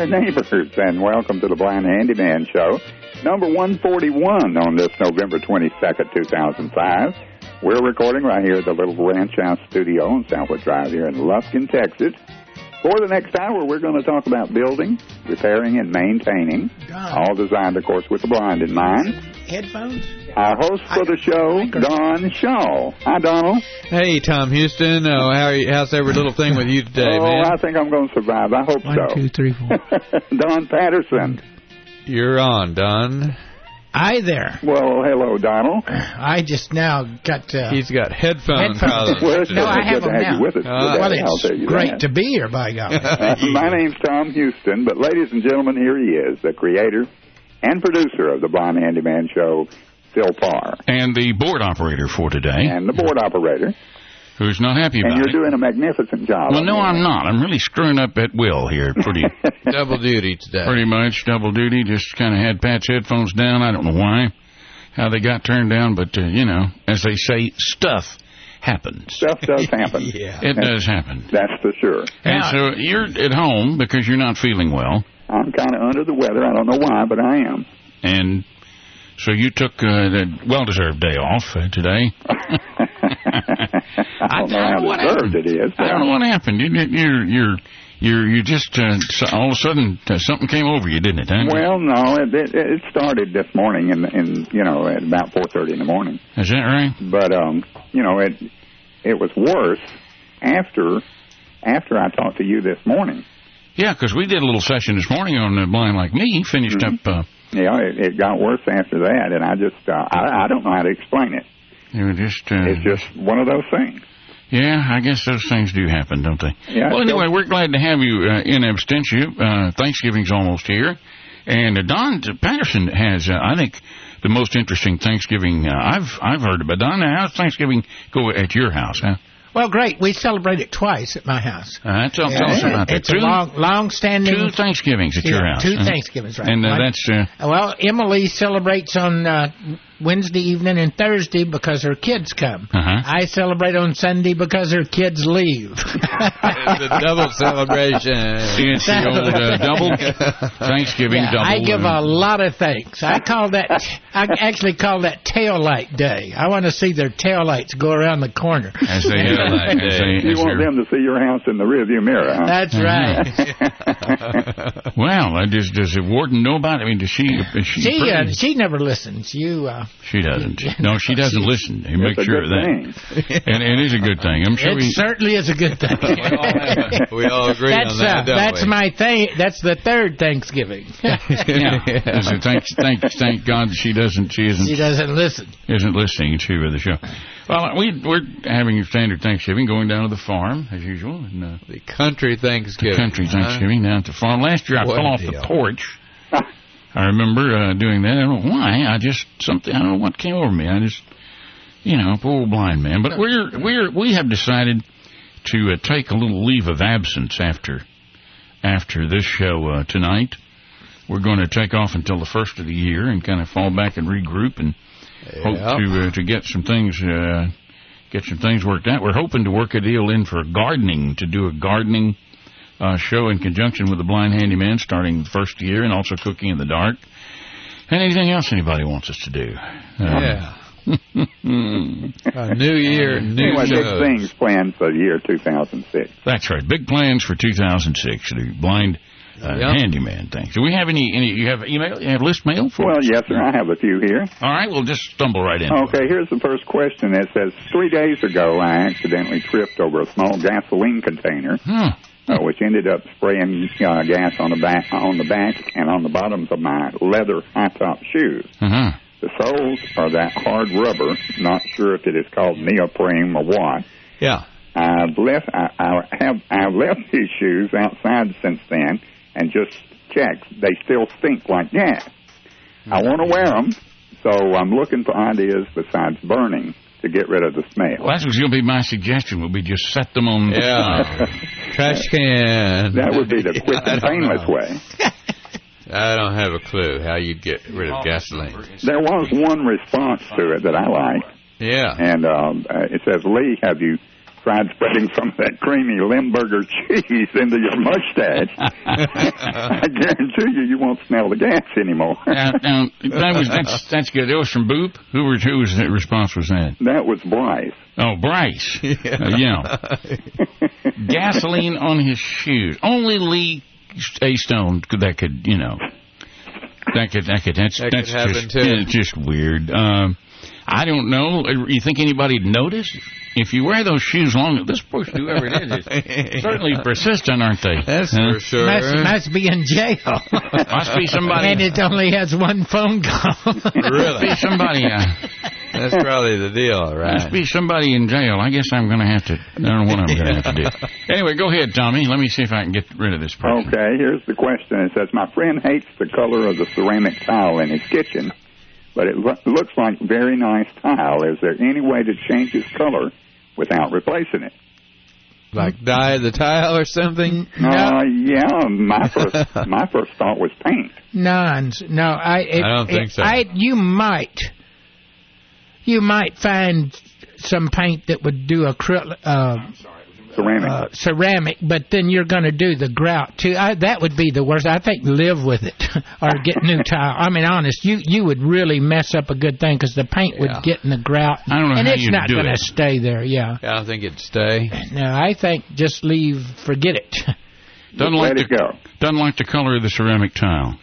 neighbors, and welcome to the Blind Handyman Show, number 141 on this November 22nd, 2005. We're recording right here at the Little Ranch House Studio on Southwood Drive here in Lufkin, Texas. For the next hour, we're going to talk about building, repairing, and maintaining, all designed, of course, with the blind in mind. Headphones? Our host for the show, Don Shaw. Hi, Donald. Hey, Tom Houston. How's every little thing with you today, man? I think I'm going to survive. I hope so. 1, 2, 3, 4. Don Patterson. You're on, Don. Hi there. Well, hello, Donald. I just now got... He's got headphones. Well, no, I have them now. With us well, it's great to be here, by God. My name's Tom Houston, but ladies and gentlemen, here he is, the creator and producer of the Blind Handyman Show, Phil Parr. And the board operator for today. And the board operator. Who's not happy about it. And you're doing a magnificent job. Well, no, I'm not. I'm really screwing up at will here. Double duty today. Pretty much double duty. Just kind of had Pat's headphones down. I don't know why, how they got turned down, but, as they say, stuff happens. Stuff does happen. Yeah. It does happen. That's for sure. And so you're at home because you're not feeling well. I'm kind of under the weather. I don't know why, but I am. And so you took the well-deserved day off today. I don't know how deserved it is. I don't know what happened. You just all of a sudden something came over you, didn't it? Huh? Well, no, it started this morning at about 4:30 in the morning. Is that right? But it was worse after I talked to you this morning. Yeah, because we did a little session this morning on Blind Like Me. Finished up. Yeah, it got worse after that, and I just I don't know how to explain it. It's just one of those things. Yeah, I guess those things do happen, don't they? Yeah, well, anyway, we're glad to have you in absentia. Thanksgiving's almost here. And Don Patterson has, I think, the most interesting Thanksgiving I've heard about. Don, how's Thanksgiving go at your house, huh? Well, great. We celebrate it twice at my house. Tell us about that. It's a long-standing... 2 Thanksgivings at your house. 2 Thanksgivings, right. And that's... well, Emily celebrates on Wednesday evening and Thursday because her kids come. I celebrate on Sunday because her kids leave. It's a double celebration. It's the old double Thanksgiving double. I give a lot of thanks. I actually call that tail light day. I want to see their tail lights go around the corner. As they you want them to see your house in the rearview mirror, huh? That's right. Well, does the warden know about it? I mean, does she she never listens. She doesn't. No, she doesn't listen. You make sure of that. And it is a good thing. I'm sure it certainly is a good thing. We all agree on that, don't that's we? my thing. That's the third Thanksgiving. Thank God she doesn't. She doesn't listen. Isn't listening to the show. Well, we're having a standard Thanksgiving, going down to the farm as usual. And, the country Thanksgiving. Down at the farm. Last year I fell off the porch. I remember doing that. I don't know why. I don't know what came over me. I just, poor old blind man. But we have decided to take a little leave of absence after this show tonight. We're going to take off until the first of the year and kind of fall back and regroup and hope to get some things worked out. We're hoping to work a deal in for gardening, to do a gardening show in conjunction with the Blind Handyman starting the first year, and also Cooking in the Dark. And anything else anybody wants us to do. A new year, new show. Big things planned for the year 2006. That's right. Big plans for 2006. The Blind Handyman thing. Do we have any? You have email? You have list mail for us? Well, yes, sir. I have a few here. All right. We'll just stumble right in. Okay. Here's the first question. It says, 3 days ago, I accidentally tripped over a small gasoline container, which ended up spraying gas on the back and on the bottoms of my leather high-top shoes. The soles are that hard rubber. Not sure if it is called neoprene or what. Yeah. I've left these shoes outside since then, and just checked. They still stink like gas. I want to wear them, so I'm looking for ideas besides burning to get rid of the smell. Well, that's going to be my suggestion. Will be just set them on trash can. That would be the quick and painless way. I don't have a clue how you'd get rid of gasoline. There was one response to it that I liked. Yeah. And it says, Lee, have you tried spreading some of that creamy Limburger cheese into your mustache, I guarantee you won't smell the gas anymore. That's good. That was from Boop. Whose response was that? That was Bryce. Oh, Bryce. Gasoline on his shoes. Only Lee A. Stone could. That could happen too. It's just weird. I don't know. You think anybody'd notice? If you wear those shoes long, this push, whoever it is certainly persistent, aren't they? That's for sure. Must be in jail. Must be somebody. And it only has one phone call. Really? Must be somebody. That's probably the deal, right? Must be somebody in jail. I guess I'm going to have to. I don't know what I'm going to have to do. Anyway, go ahead, Tommy. Let me see if I can get rid of this person. Okay, here's the question. It says, my friend hates the color of the ceramic tile in his kitchen, but it looks like very nice tile. Is there any way to change its color without replacing it? Like dye the tile or something? Yeah. My first thought was paint. No, I don't think so. You might find some paint that would do ceramic, but then you're going to do the grout too. That would be the worst. I think live with it or get new tile. I mean, honest, you would really mess up a good thing because the paint would get in the grout. I don't know and how it's not going to stay there. Yeah. I don't think it'd stay. No, I think just forget it. Doesn't like the color of the ceramic tile.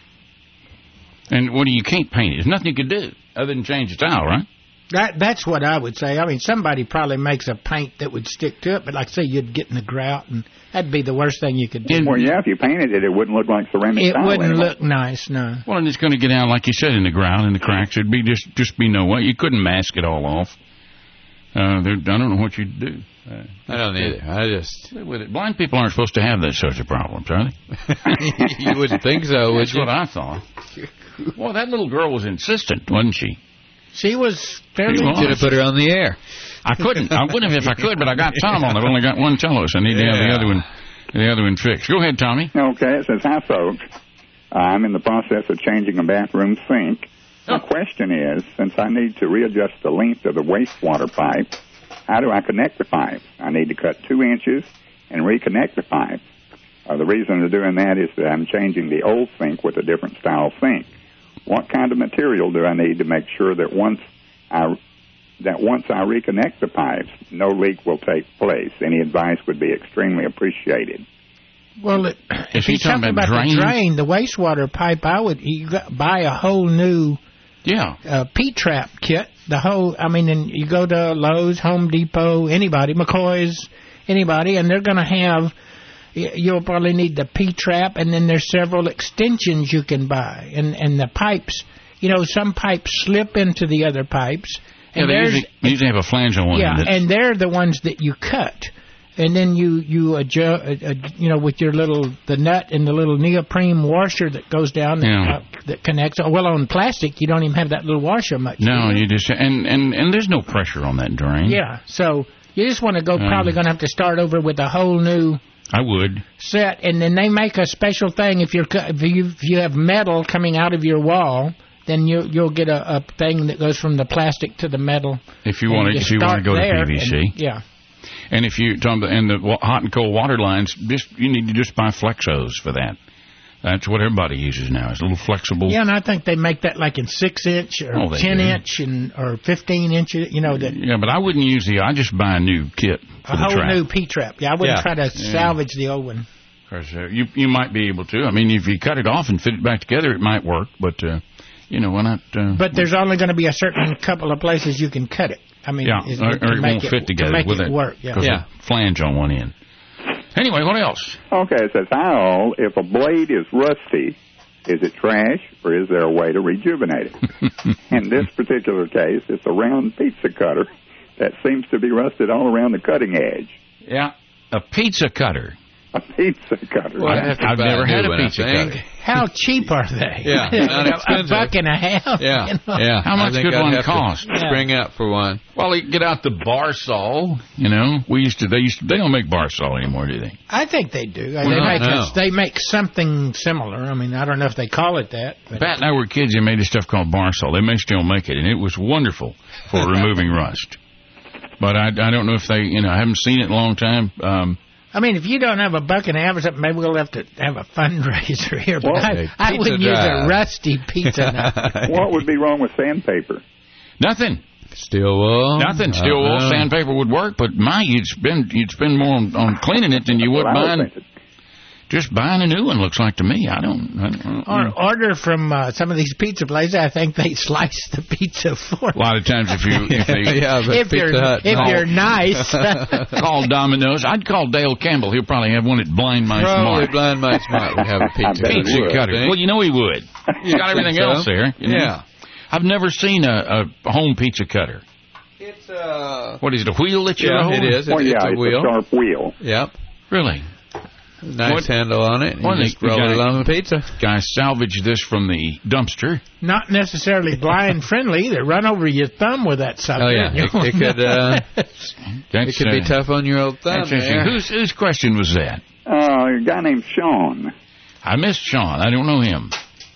And you can't paint it. There's nothing you could do other than change the tile, right? That's what I would say. I mean, somebody probably makes a paint that would stick to it, but like I say, you'd get in the grout, and that'd be the worst thing you could do. Well, yeah, if you painted it, it wouldn't look like ceramic tile. It wouldn't look nice, no. Well, and it's going to get out, like you said, in the grout, in the cracks. It'd be just be no way. You couldn't mask it all off. I don't know what you'd do. I don't either. Blind people aren't supposed to have those sorts of problems, are they? You wouldn't think so, would you? That's what I thought. Well, that little girl was insistent, wasn't she? She was fairly... You should have put her on the air. I couldn't. I would have if I could, but I got Tom on. I've only got one cello, so I need to have the other one fixed. Go ahead, Tommy. Okay, it says, hi, folks. I'm in the process of changing a bathroom sink. My question is, since I need to readjust the length of the wastewater pipe, how do I connect the pipes? I need to cut 2 inches and reconnect the pipes. The reason for doing that is that I'm changing the old sink with a different style sink. What kind of material do I need to make sure that once I reconnect the pipes, no leak will take place? Any advice would be extremely appreciated. Well, if you're talking about the drain, the wastewater pipe, you buy a whole new P-trap kit. And you go to Lowe's, Home Depot, anybody, McCoy's, anybody, and they're going to have. You'll probably need the P-trap, and then there's several extensions you can buy. And the pipes, some pipes slip into the other pipes. And they usually have a flange on one. Yeah, and they're the ones that you cut. And then you adjust, with the nut and the little neoprene washer that goes down that connects. Well, on plastic, you don't even have that little washer much. No, you just and there's no pressure on that drain. Yeah, so you just want to go. Probably going to have to start over with a whole new. I would set, and then they make a special thing if you have metal coming out of your wall. Then you'll get a thing that goes from the plastic to the metal. If you want to go to PVC, and if you the hot and cold water lines, you need to just buy Flexos for that. That's what everybody uses now. It's a little flexible. Yeah, and I think they make that like in 6-inch or 10-inch or 15-inch. Yeah, but I wouldn't use I just buy a new kit for a whole new P-trap. Yeah, I wouldn't try to salvage the old one. Because you might be able to. I mean, if you cut it off and fit it back together, it might work. But why not? But there's only going to be a certain couple of places you can cut it. I mean, or it won't fit together with it. Work. Because a flange on one end. Anyway, what else? Okay, it says, hi, if a blade is rusty, is it trash or is there a way to rejuvenate it? In this particular case, it's a round pizza cutter that seems to be rusted all around the cutting edge. Yeah, a pizza cutter. A pizza cutter. Well, I've never had a pizza cutter. How cheap are they? Yeah, $1.50. Yeah, yeah. How much could one cost? Spring up for one. Well, you get out the bar saw. They don't make bar saw anymore, do they? I think they do. They make something similar. I mean, I don't know if they call it that. Pat and I were kids. They made this stuff called bar saw. They may still make it, and it was wonderful for removing rust. But I don't know if they, I haven't seen it in a long time. I mean, if you don't have a buck and a half or something, maybe we'll have to have a fundraiser here. But I wouldn't use a rusty pizza knife. What would be wrong with sandpaper? Nothing. Steel wool? Nothing. Steel wool, sandpaper would work, but you'd spend more on cleaning it than you would buying. Just buying a new one looks like to me. I don't or order from some of these pizza places. I think they slice the pizza for you. A lot of times if you're nice. Call Domino's. I'd call Dale Campbell. He'll probably have one at Blind Mice Mart. Blind Mice Mart would have a pizza cutter. Well, he would. He's got everything else there. Yeah. I've never seen a home pizza cutter. It's what is it? A wheel that you're holding? It is. It's a wheel. A sharp wheel. Yep. Really? Nice handle on it. You just roll it along the pizza. Guys, salvage this from the dumpster. Not necessarily blind friendly either. Run over your thumb with that sucker. Oh yeah, it could be tough on your old thumb. Whose question was that? A guy named Sean. I missed Sean. I don't know him.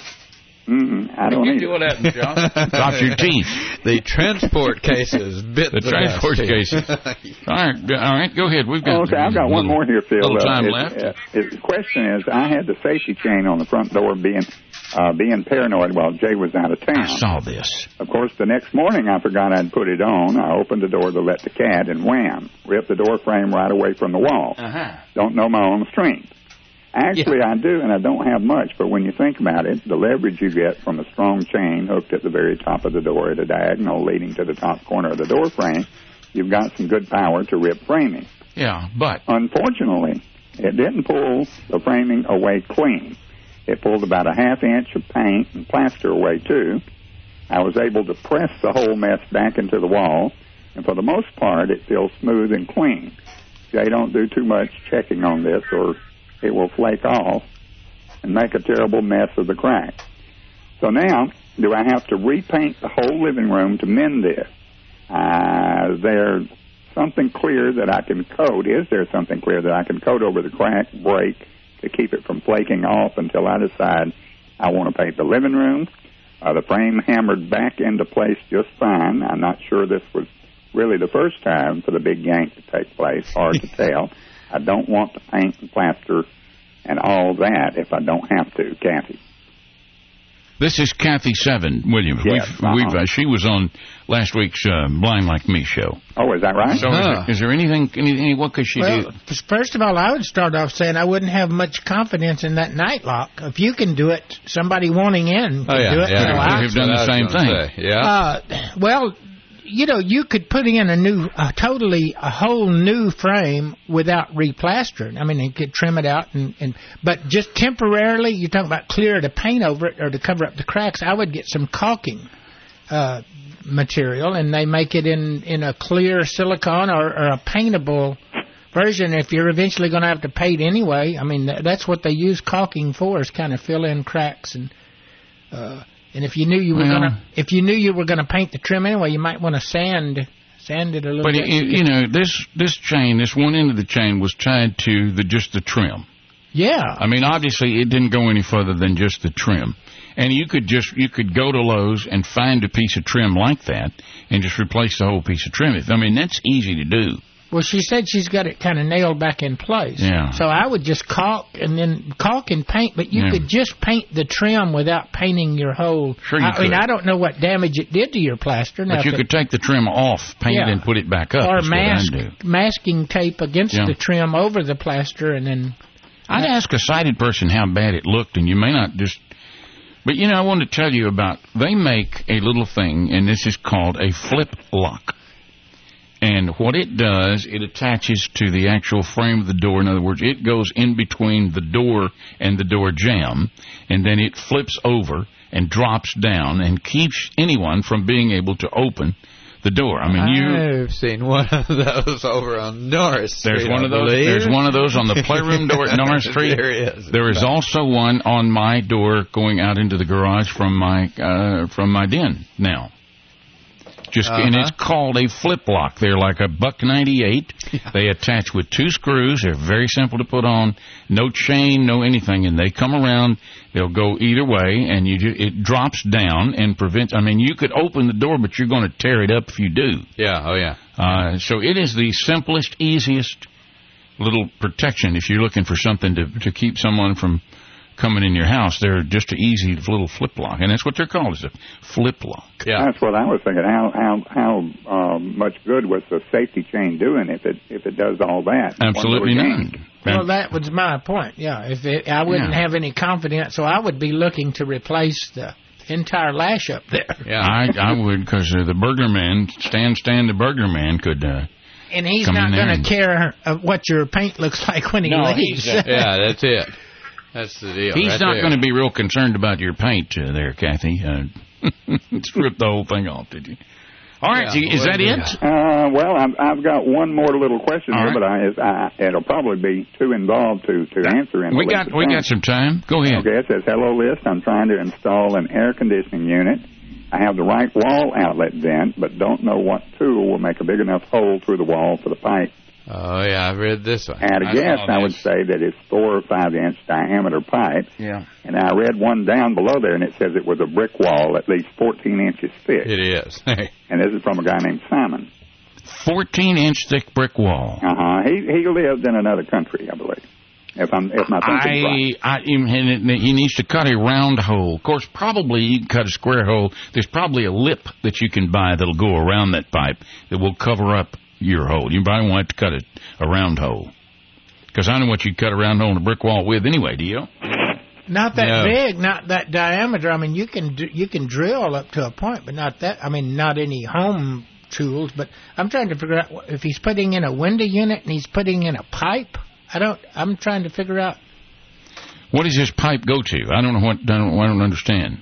I don't know. What happened, John? Dropped your teeth. The transport cases bit the transport cases. All right, go ahead. We've got I've got one more here, Phil. Little time left. The question is, I had the safety chain on the front door being paranoid while Jay was out of town. I saw this. Of course, the next morning I forgot I'd put it on. I opened the door to let the cat, and wham, ripped the door frame right away from the wall. Don't know my own strength. Actually, I do, and I don't have much, but when you think about it, the leverage you get from a strong chain hooked at the very top of the door at a diagonal leading to the top corner of the door frame, you've got some good power to rip framing. Yeah, but... Unfortunately, it didn't pull the framing away clean. It pulled about a half-inch of paint and plaster away, too. I was able to press the whole mess back into the wall, and for the most part, it feels smooth and clean. Jay, don't do too much checking on this, or it will flake off and make a terrible mess of the crack. So now, do I have to repaint the whole living room to mend this? Is there something clear that I can coat? Is there something clear that I can coat over the crack, break, to keep it from flaking off until I decide I want to paint the living room? The frame hammered back into place just fine. I'm not sure this was really the first time for the big yank to take place. Hard to tell. I don't want to paint and plaster and all that if I don't have to, Kathy. This is Kathy Seven, William. Yes, she was on last week's Blind Like Me show. Oh, is that right? So is there anything, what could she do? First of all, I would start off saying I wouldn't have much confidence in that night lock. If you can do it, somebody wanting in can do it. Yeah, you've done the same thing. Well, you could put in a whole new frame without replastering. I mean, you could trim it out, but just temporarily, you're talking about clear to paint over it or to cover up the cracks. I would get some caulking material, and they make it in a clear silicone or a paintable version. If you're eventually going to have to paint anyway, I mean, that's what they use caulking for, is kind of fill in cracks and if you knew you were gonna paint the trim anyway, you might want to sand it a little bit. But this one end of the chain was tied to just the trim. Yeah. I mean, obviously it didn't go any further than just the trim. And you could go to Lowe's and find a piece of trim like that and just replace the whole piece of trim. I mean, that's easy to do. Well, she said she's got it kind of nailed back in place. Yeah. So I would just caulk and paint, but you could just paint the trim without painting your whole... Sure you could. I mean, I don't know what damage it did to your plaster. But you could take the trim off, paint it, and put it back up. Or masking tape against the trim over the plaster, and then... I'd ask a sighted person how bad it looked, and you may not just... But, I wanted to tell you about... They make a little thing, and this is called a flip lock. And what it does, it attaches to the actual frame of the door. In other words, it goes in between the door and the door jamb, and then it flips over and drops down and keeps anyone from being able to open the door. I mean, I've seen one of those over on Norris Street. There's one of those on the playroom door at Norris Street. There is also one on my door going out into the garage from my den now. And it's called a flip lock. They're like a $1.98. They attach with 2 screws. They're very simple to put on. No chain, no anything. And they come around. They'll go either way, and it drops down and prevents. I mean, you could open the door, but you're going to tear it up if you do. Yeah. Oh yeah. So it is the simplest, easiest little protection if you're looking for something to keep someone from coming in your house. They're just an easy little flip lock, and that's what they're called, is a flip lock. Yeah, that's what I was thinking. How much good was the safety chain doing if it does all that? Absolutely none. Well, that was my point. Yeah, I wouldn't have any confidence, so I would be looking to replace the entire lash up there. Yeah, I would, because the burglar man, Stan the burglar man, could. And he's not going to care what your paint looks like when he leaves. Yeah, that's it. That's the deal. He's not going to be real concerned about your paint there, Kathy. Strip the whole thing off, did you? All right, is that it? Well, I've got one more little question here, but it'll probably be too involved to answer in. We got some time. Go ahead. Okay, it says, hello, List. I'm trying to install an air conditioning unit. I have the right wall outlet vent, but don't know what tool will make a big enough hole through the wall for the pipe. Oh, yeah, I've read this one. At a guess, I would say that it's 4 or 5 inch diameter pipe. Yeah. And I read one down below there, and it says it was a brick wall at least 14 inches thick. It is. And this is from a guy named Simon. 14-inch thick brick wall. He lived in another country, I believe. If my thinking's right. He needs to cut a round hole. Of course, probably you can cut a square hole. There's probably a lip that you can buy that'll go around that pipe that will cover up your hole. You probably want to cut a round hole. Because I know what you'd cut a round hole in a brick wall with anyway, do you? Not that big, not that diameter. I mean, you can drill up to a point, but not that. I mean, not any home tools. But I'm trying to figure out if he's putting in a window unit and he's putting in a pipe. I'm trying to figure out. What does his pipe go to? I don't understand.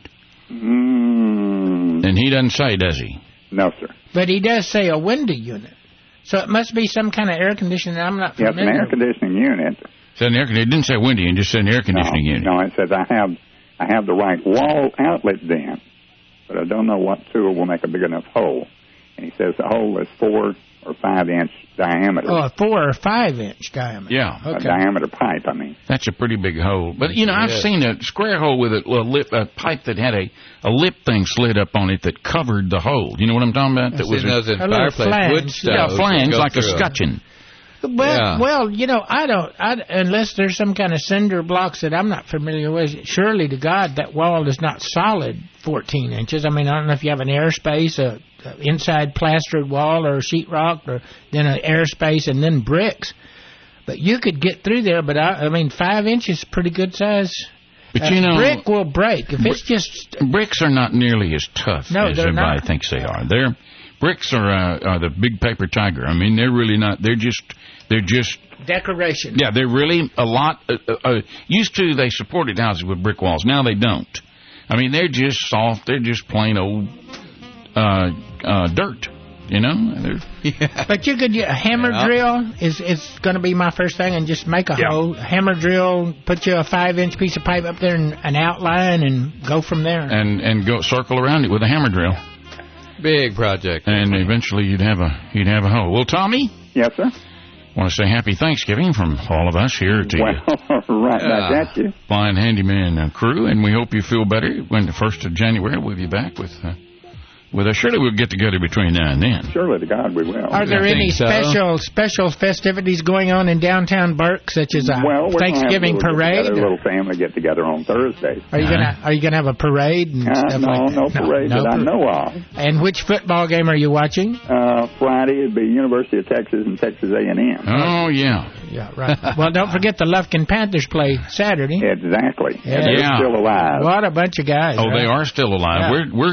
And he doesn't say, does he? No, sir. But he does say a window unit. So it must be some kind of air conditioning. I'm not familiar. Yes, an air conditioning unit. It didn't say window. It just said an air conditioning unit. No, it says I have the right wall outlet vent, but I don't know what tool will make a big enough hole. And he says the hole is 4 or 5 inch diameter. Oh, a 4 or 5 inch diameter. Yeah. Okay. A diameter pipe, I mean. That's a pretty big hole. But, I've seen a square hole with a pipe that had a lip thing slid up on it that covered the hole. You know what I'm talking about? That was those in fireplace wood stoves. Yeah, flange, like a scutcheon. Well, unless there's some kind of cinder blocks that I'm not familiar with, surely to God that wall is not solid 14 inches. I mean, I don't know if you have an airspace, a inside plastered wall or sheetrock, or then an airspace and then bricks. But you could get through there, but I mean, 5 inches is pretty good size. But brick will break. If it's just... Bricks are not nearly as tough as everybody thinks they are. Bricks are the big paper tiger. I mean, they're really not. They're just decoration. Yeah, they're really a lot. Used to, they supported houses with brick walls. Now they don't. I mean, they're just soft. They're just plain old dirt. But you could a hammer drill is going to be my first thing, and just make a hole. Hammer drill, put you a 5 inch piece of pipe up there and an outline, and go from there. And go circle around it with a hammer drill. Big project. And eventually you'd have a hole. Well, Tommy? Yes, sir? I want to say happy Thanksgiving from all of us here to right back at you. Blind Handyman crew, and we hope you feel better. When the 1st of January, we'll be back with us. Surely we'll get together between now and then. Surely to God we will. Are there any special festivities going on in downtown Burke, such as a Thanksgiving parade? A little family get together on Thursday. Are you gonna have a parade and stuff like that? No parade that I know of. And which football game are you watching? Friday it'd be University of Texas and Texas A&M. Oh yeah. Yeah, right. Well, don't forget the Lufkin Panthers play Saturday. Exactly. Yeah. They're still alive. What a bunch of guys. Oh, right? They are still alive.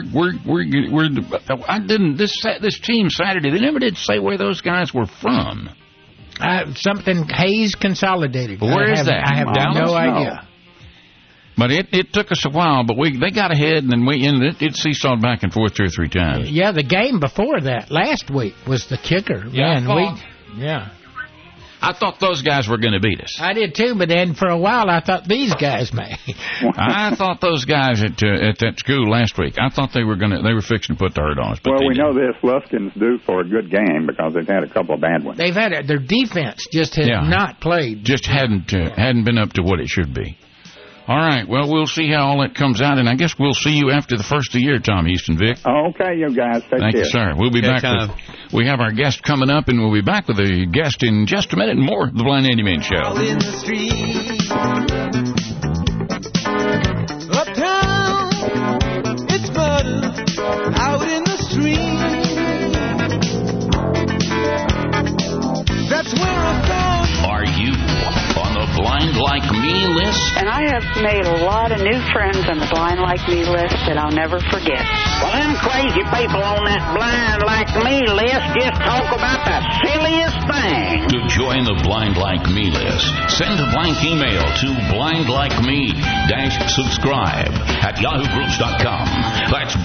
Yeah. This team Saturday, they never did say where those guys were from. Something Hayes Consolidated. Where is that? I have no idea. But it took us a while, but they got ahead, and then it seesawed back and forth 2 or 3 times. Yeah, the game before that last week was the kicker. Yeah, man. I thought those guys were going to beat us. I did too, but then for a while I thought these guys may. I thought those guys at that school last week. I thought they were fixing to put the hurt on us. Well, we know this. Luskin's due for a good game because they've had a couple of bad ones. They've had their defense just has not played. Just hadn't been up to what it should be. All right, well, we'll see how all that comes out, and I guess we'll see you after the first of the year, Tom Easton, Vic. Okay, you guys. Thank you, sir. We'll be back. We have our guest coming up, and we'll be back with a guest in just a minute and more of the Blind Handyman Show. Out in the street, uptown, it's murder. Out in the street, that's where I found. Are you on the Blind Like Me list? And I have made a lot of new friends on the Blind Like Me list that I'll never forget. Well, them crazy people on that Blind Like Me list just talk about the silliest thing. To join the Blind Like Me list, send a blank email to blindlikeme-subscribe@yahoogroups.com. That's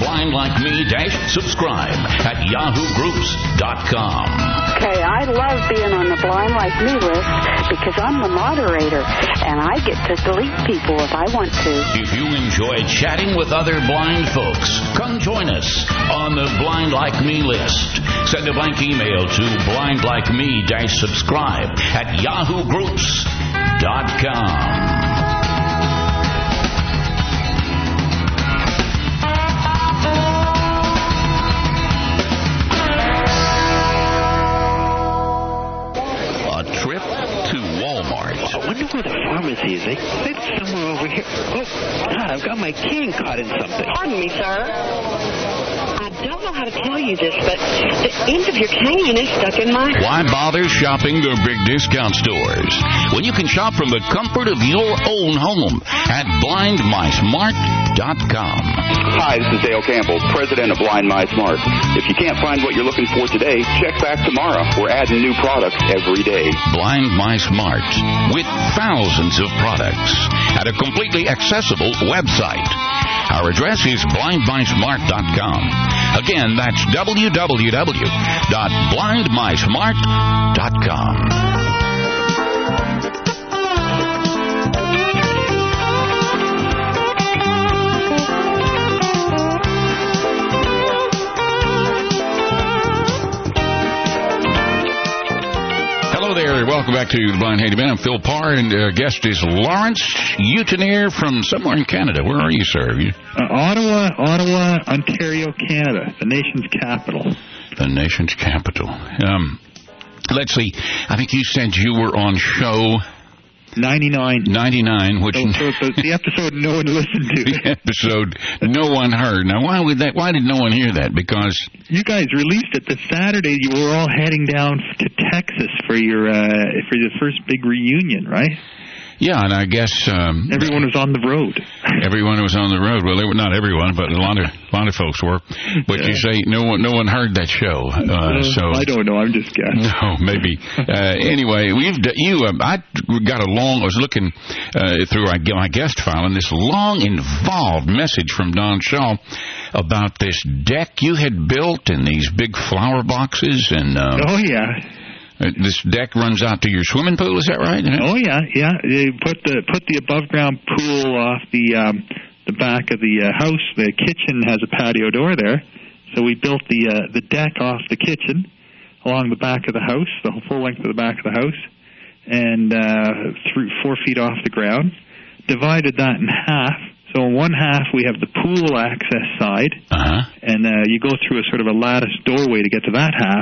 blindlikeme-subscribe@yahoogroups.com. Okay, I love being on the Blind Like Me list because I'm the moderator, and I get to delete people if I want to. If you enjoy chatting with other blind folks, come join us on the Blind Like Me list. Send a blank email to blindlikeme-subscribe@yahoogroups.com. I wonder where the pharmacy is. It's somewhere over here. Oh, God, I've got my cane caught in something. Pardon me, sir. I don't know how to tell you this, but the end of your cane is stuck in my... Why bother shopping the big discount stores when you can shop from the comfort of your own home at BlindMySmart.com? Hi, this is Dale Campbell, president of Blind My Smart. If you can't find what you're looking for today, check back tomorrow. We're adding new products every day. Blind My Smart, with thousands of products at a completely accessible website. Our address is blindmysmart.com. Again, that's www.blindmysmart.com. Hello there. Welcome back to the Blind Handyman. I'm Phil Parr, and guest is Lawrence Utineer from somewhere in Canada. Where are you, sir? Ottawa, Ontario, Canada, the nation's capital. The nation's capital. Let's see. I think you said you were on show 99. 99, which... So the episode no one listened to. The episode no one heard. Now, why did no one hear that? Because... You guys released it this Saturday. You were all heading down to Texas for your first big reunion, right? Yeah, and I guess everyone was on the road. Everyone was on the road. Well, not everyone, but a lot of folks were. But you say no one heard that show. So I don't know. I'm just guessing. No, maybe. Anyway, I was looking through my guest file, and this long, involved message from Don Shaw about this deck you had built and these big flower boxes and. Oh yeah. This deck runs out to your swimming pool, is that right? Oh yeah. They put the above ground pool off the back of the house. The kitchen has a patio door there, so we built the deck off the kitchen along the back of the house, the full length of the back of the house, and 4 feet off the ground. Divided that in half. So in one half we have the pool access side, and you go through a sort of a lattice doorway to get to that half.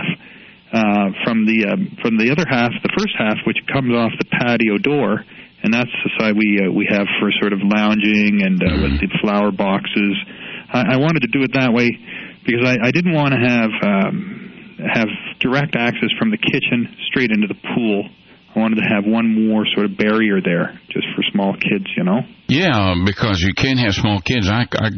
From the other half, the first half, which comes off the patio door, and that's the side we have for sort of lounging and with the flower boxes. I wanted to do it that way because I didn't want to have direct access from the kitchen straight into the pool. I wanted to have one more sort of barrier there, just for small kids, you know. Yeah, because you can have small kids.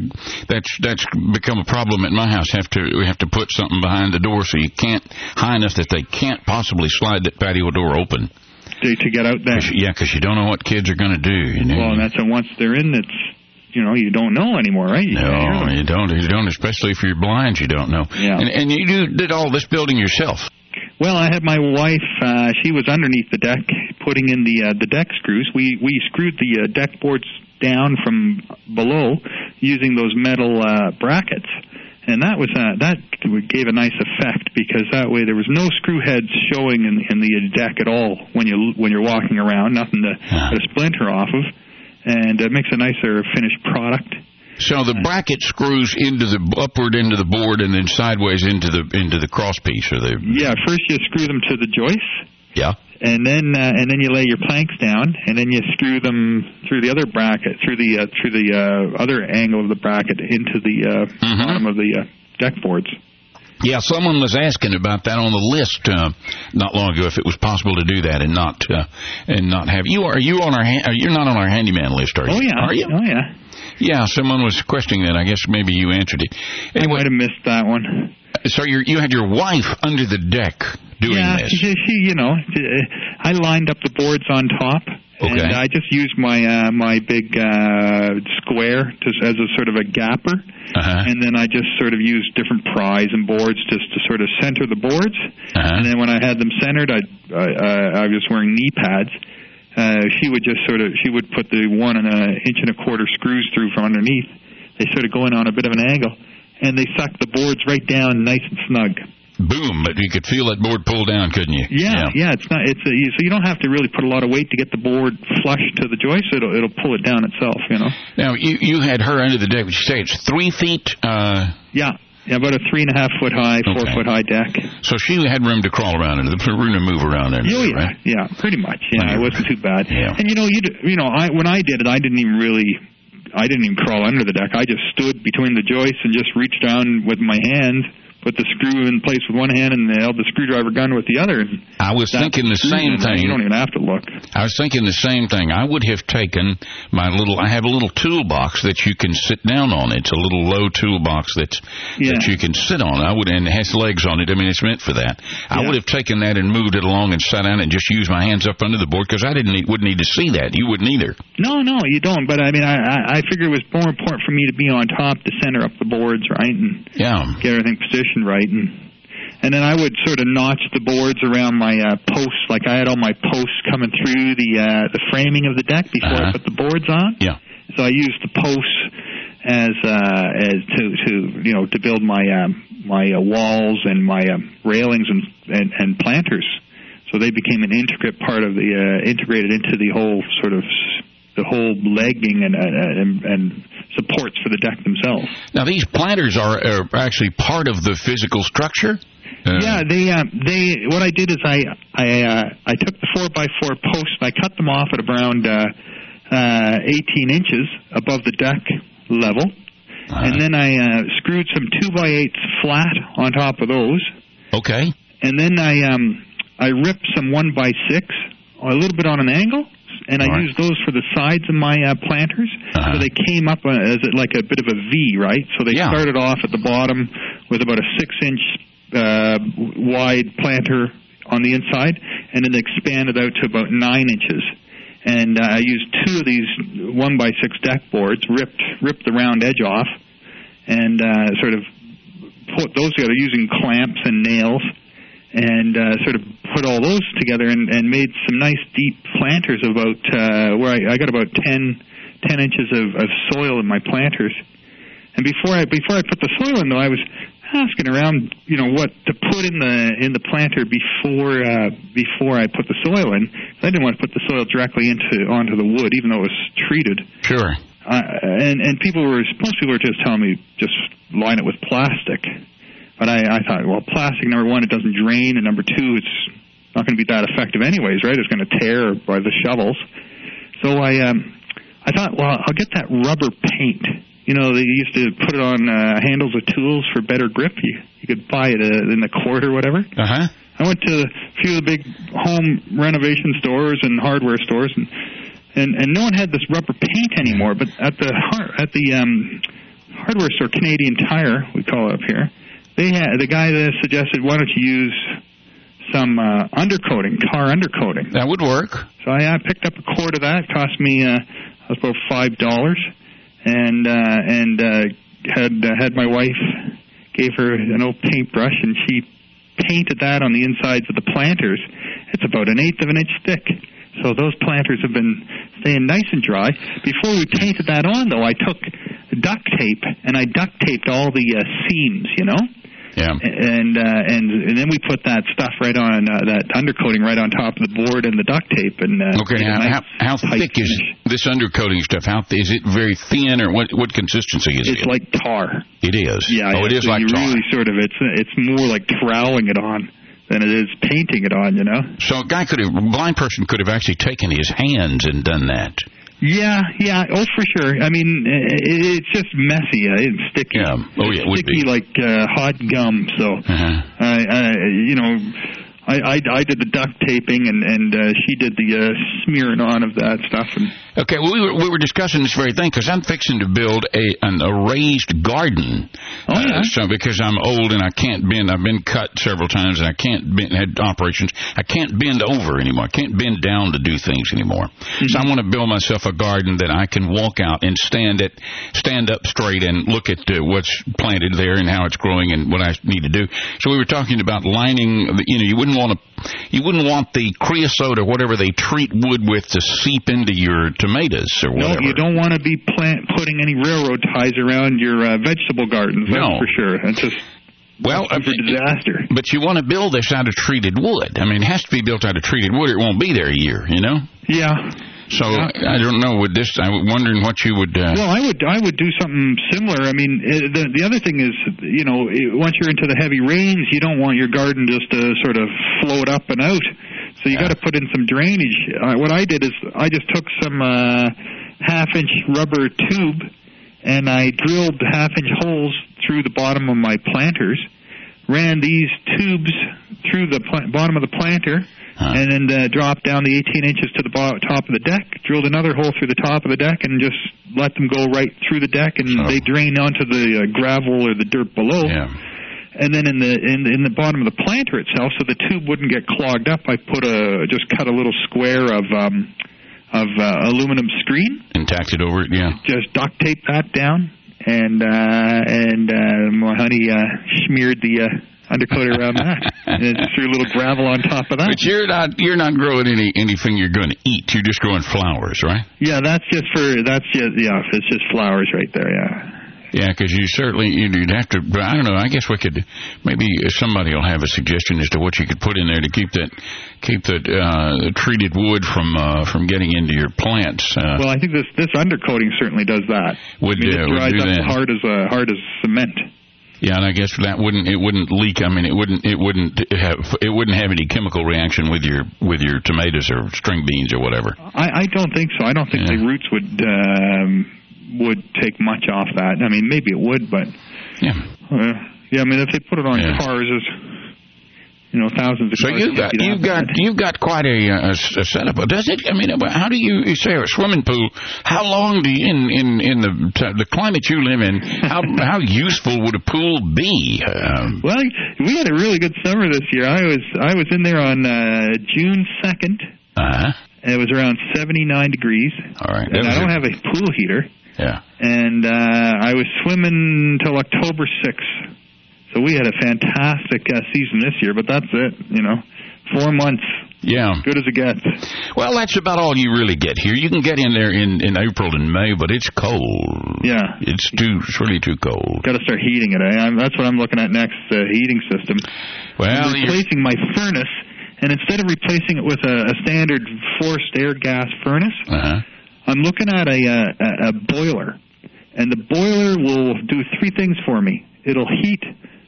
That's become a problem at my house. We have to put something behind the door so you can't high enough that they can't possibly slide that patio door open. To get out there. Because you don't know what kids are going to do. You know? Well, and that's once they're in, you don't know anymore, right? No, you don't. Especially if you're blind, you don't know. Yeah. And you did all this building yourself. Well, I had my wife. She was underneath the deck, putting in the deck screws. We screwed the deck boards down from below using those metal brackets, and that gave a nice effect because that way there was no screw heads showing in the deck at all when you're walking around. Nothing to splinter off of, and it makes a nicer finished product. So the bracket screws upward into the board and then sideways into the cross piece, or the first you screw them to the joists. Yeah. And then you lay your planks down, and then you screw them through the other bracket, through the other angle of the bracket into the bottom of the deck boards. Yeah, someone was asking about that on the list not long ago, if it was possible to do that and not have you. You're not on our handyman list, are you? Oh yeah. Are you? Oh yeah. Yeah, someone was questioning that. I guess maybe you answered it. Anyway, I might have missed that one. So you had your wife under the deck doing this. Yeah, she I lined up the boards on top. Okay. And I just used my big square as a sort of a gapper. And then I just sort of used different pries and boards just to sort of center the boards. And then when I had them centered, I was wearing knee pads. She would put the 1 1/4 inch screws through from underneath. They sort of go in on a bit of an angle, and they suck the boards right down nice and snug. Boom! But you could feel that board pull down, couldn't you? Yeah. So you don't have to really put a lot of weight to get the board flush to the joist. It'll pull it down itself. Now you had her under the deck. Would you say it's 3 feet? Yeah. Yeah, about a 3.5 foot high, 4 foot high deck. So she had room to crawl around in, room to move around there. Oh yeah, right? Yeah, pretty much. Yeah, it wasn't too bad. Yeah. And when I did it, I didn't even crawl under the deck. I just stood between the joists and just reached down with my hands, put the screw in place with one hand, and held the screwdriver gun with the other. I was thinking the same thing. You don't even have to look. I was thinking the same thing. I would have taken I have a little toolbox that you can sit down on. It's a little low toolbox that you can sit on. And it has legs on it. I mean, it's meant for that. I would have taken that and moved it along and sat down and just used my hands up under the board because I wouldn't need to see that. You wouldn't either. No, you don't. But I mean, I figured it was more important for me to be on top to center up the boards, right, and get everything positioned right. And then I would sort of notch the boards around my posts, like I had all my posts coming through the framing of the deck before I put the boards on. Yeah. So I used the posts as to build my walls and my railings and planters. So they became an intricate part of integrated into the whole sort of the whole legging and supports for the deck themselves. Now these planters are actually part of the physical structure. Yeah, they. What I did is I took the 4x4 posts and I cut them off at around 18 inches above the deck level, and then I screwed some 2x8s flat on top of those. Okay. And then I ripped some 1x6 a little bit on an angle. And I used those for the sides of my planters, so they came up as like a bit of a V, right? So they started off at the bottom with about a 6-inch wide planter on the inside, and then expanded out to about 9 inches. And I used 2 of these 1x6 deck boards, ripped the round edge off, and sort of put those together using clamps and nails. And sort of put all those together and made some nice deep planters about where I got about 10 inches of soil in my planters. And before I put the soil in, though, I was asking around, what to put in the planter before I put the soil in. I didn't want to put the soil directly onto the wood, even though it was treated. Sure. And most people were just telling me just line it with plastic. But I thought, well, plastic, number one, it doesn't drain, and number two, it's not going to be that effective anyways, right? It's going to tear by the shovels. So I thought, well, I'll get that rubber paint. They used to put it on handles of tools for better grip. You could buy it in the quart or whatever. I went to a few of the big home renovation stores and hardware stores, and no one had this rubber paint anymore. But at the hardware store, Canadian Tire, we call it up here, the guy that suggested, why don't you use some undercoating, car undercoating. That would work. So I picked up a quart of that. It cost me about $5, and had my wife, gave her an old paintbrush, and she painted that on the insides of the planters, it's about 1/8 of an inch thick. So those planters have been staying nice and dry. Before we painted that on, though, I took duct tape and I duct taped all the seams, you know. Yeah. And then we put that stuff right on that undercoating right on top of the board and the duct tape. And okay, how thick is this undercoating stuff? Is it very thin, or what consistency is it? It's like tar. It is. Yeah. Oh, it is like tar. Really sort of. It's more like troweling it on than it is painting it on. You know. So a blind person could have actually taken his hands and done that. Yeah, oh, for sure. I mean, it's just messy. It's sticky. Yeah. Oh, yeah, it would sticky be. Like hot gum. So, I did the duct taping, and she did the smearing on of that stuff. And okay, well, we were discussing this very thing because I'm fixing to build a raised garden. Oh, yeah. So because I'm old and I can't bend, I've been cut several times and I can't bend, had operations. I can't bend over anymore. I can't bend down to do things anymore. Mm-hmm. So I want to build myself a garden that I can walk out and stand up straight and look at what's planted there and how it's growing and what I need to do. So we were talking about lining. You wouldn't want the creosote or whatever they treat wood with to seep into your tomatoes or whatever. No, you don't want to be putting any railroad ties around your vegetable gardens. That's for sure. It's just a disaster. But you want to build this out of treated wood. I mean, it has to be built out of treated wood. It won't be there a year, you know? Yeah. So I don't know. With this, I was wondering what you would. Well, I would do something similar. I mean, the other thing is, you know, once you're into the heavy rains, you don't want your garden just to sort of float up and out. So you got to put in some drainage. What I did is I just took some half-inch rubber tube and I drilled half-inch holes through the bottom of my planters, ran these tubes through the bottom of the planter. And then dropped down the 18 inches to the top of the deck, drilled another hole through the top of the deck, and just let them go right through the deck, and they drain onto the gravel or the dirt below. Yeah. And then in the bottom of the planter itself, so the tube wouldn't get clogged up, I just cut a little square of aluminum screen and tacked it over it. Yeah. Just duct taped that down, and my honey smeared the undercoat around that, and then threw a little gravel on top of that. But you're not growing anything you're going to eat. You're just growing flowers, right? Yeah, it's just flowers right there. Yeah. Yeah, because you'd have to. I don't know. I guess maybe somebody will have a suggestion as to what you could put in there to keep the treated wood from getting into your plants. Well, I think this undercoating certainly does that. It dries up hard as cement. Yeah, and I guess it wouldn't leak. I mean, it wouldn't have any chemical reaction with your tomatoes or string beans or whatever. I don't think so. I don't think the roots would take much off that. I mean, maybe it would, but yeah. I mean, if they put it on cars, thousands of cars. So you've got quite a setup. Does it? I mean, how do you say a swimming pool? How long do you in the climate you live in? How useful would a pool be? Well, we had a really good summer this year. I was in there on June 2nd. And it was around 79 degrees. All right. And I don't have a pool heater. Yeah. And I was swimming until October 6th. So we had a fantastic season this year, but that's it, 4 months. Yeah. Good as it gets. Well, that's about all you really get here. You can get in there in April and May, but it's cold. Yeah. It's really too cold. Got to start heating it. That's what I'm looking at next, heating system. Well, I'm replacing my furnace, and instead of replacing it with a standard forced air gas furnace, I'm looking at a boiler. And the boiler will do three things for me. It'll heat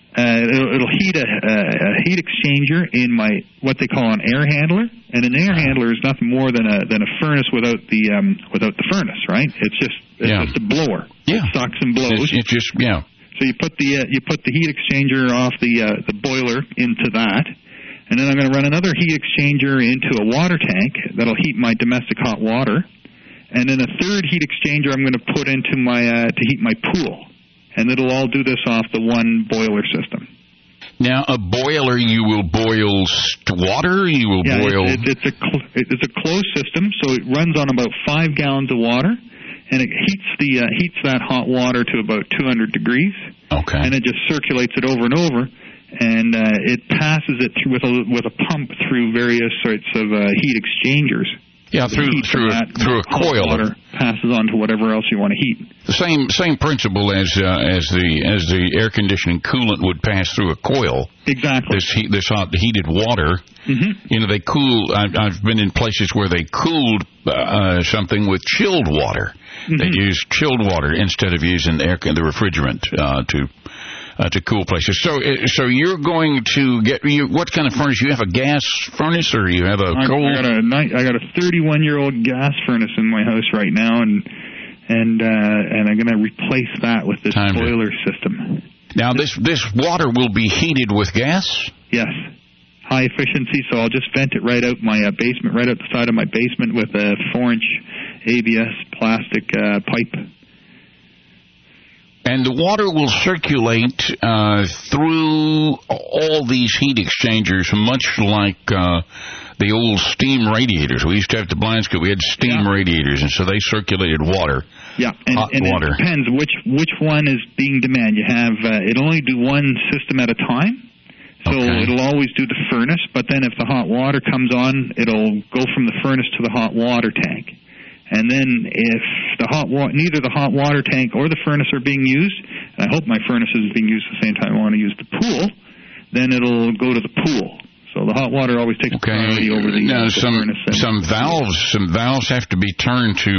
a heat exchanger in what they call an air handler, and an air handler is nothing more than a furnace without the furnace, right? It's just a blower. Yeah. It sucks and blows. It's just So you put the heat exchanger off the boiler into that, and then I'm going to run another heat exchanger into a water tank that'll heat my domestic hot water, and then a third heat exchanger I'm going to put into to heat my pool. And it'll all do this off the one boiler system. Now, a boiler, you will boil water? You will boil... It's a closed system, so it runs on about 5 gallons of water, and it heats that hot water to about 200 degrees. Okay. And it just circulates it over and over, and it passes it through with a pump through various sorts of heat exchangers. Yeah, through a coil. Water passes on to whatever else you want to heat. The same principle as the air conditioning coolant would pass through a coil. Exactly. This hot heated water. Mm-hmm. You know, they cool. I've been in places where they cooled something with chilled water. Mm-hmm. They used chilled water instead of using the refrigerant to cool places. So you're going to get what kind of furnace? You have a gas furnace, or you have a coal? I got a 31-year-old gas furnace in my house right now, and I'm going to replace that with this boiler system. Now this water will be heated with gas? Yes, high efficiency. So I'll just vent it right out my basement, right out the side of my basement with a 4-inch ABS plastic pipe. And the water will circulate through all these heat exchangers, much like the old steam radiators. We used to have the blind school. We had steam radiators, and so they circulated water. Yeah, and water. It depends which one is being demanded. You have it'll only do one system at a time, so it'll always do the furnace. But then if the hot water comes on, it'll go from the furnace to the hot water tank. And then if neither the hot water tank or the furnace are being used, and I hope my furnace is being used at the same time I want to use the pool, then it'll go to the pool. So the hot water always takes priority over the furnace. Some valves have to be turned to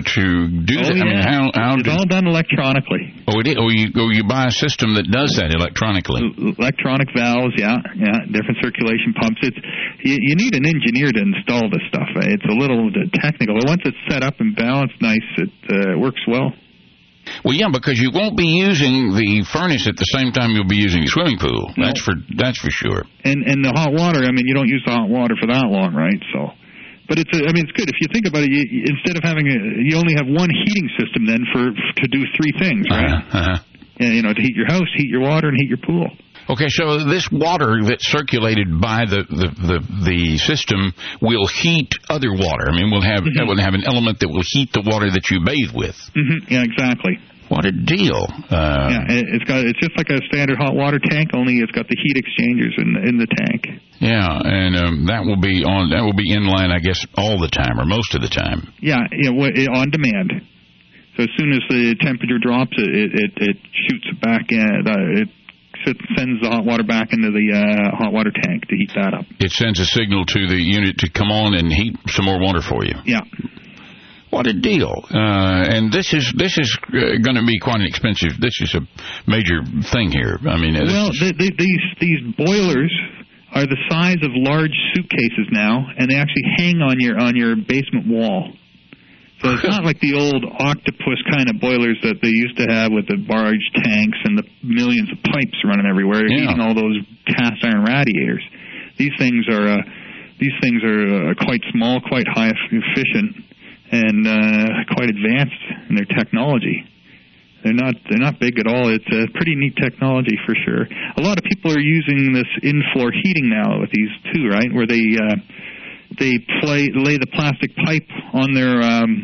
do that. Yeah. I mean, it's all done electronically. Oh, it is. You buy a system that does that electronically. Electronic valves, yeah, different circulation pumps. You need an engineer to install this stuff. It's a little technical. Once it's set up and balanced nice, it works well. Well, yeah, because you won't be using the furnace at the same time you'll be using the swimming pool. No. That's for sure. And the hot water, I mean, you don't use the hot water for that long, right? So, but it's good if you think about it. Instead of having you only have one heating system then to do three things, right? To heat your house, heat your water, and heat your pool. Okay, so this water that's circulated by the system will heat other water. I mean, we'll have an element that will heat the water that you bathe with. Mm-hmm. Yeah, exactly. What a deal! It's just like a standard hot water tank, only it's got the heat exchangers in the tank. Yeah, and that will be in line, I guess, all the time or most of the time. Yeah, on demand. So as soon as the temperature drops, it shoots it back in. It sends the hot water back into the hot water tank to heat that up. It sends a signal to the unit to come on and heat some more water for you. Yeah. What a deal! And this is going to be quite an expensive. This is a major thing here. I mean, these boilers are the size of large suitcases now, and they actually hang on your basement wall. So it's not like the old octopus kind of boilers that they used to have with the barge tanks and the millions of pipes running everywhere, heating all those cast iron radiators. These things are quite small, quite high efficient, and quite advanced in their technology. They're not big at all. It's a pretty neat technology for sure. A lot of people are using this in-floor heating now with these too, right? Where they lay the plastic pipe on their